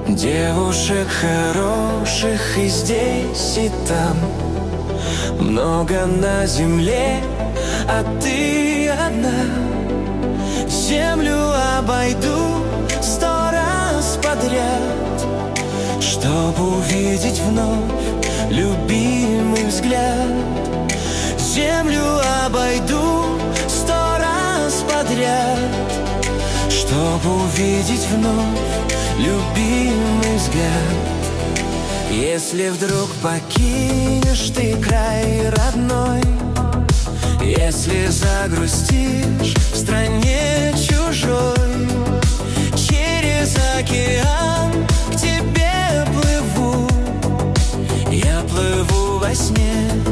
Девушек хороших и здесь, и там много на земле, а ты одна. Землю обойду 100 раз подряд, чтоб увидеть вновь любимый взгляд. Землю обойду 100 раз подряд, чтоб увидеть вновь любимый взгляд. Если вдруг покинешь ты край родной, если загрустишь в стране чужой, через океан к тебе плыву, я плыву во сне.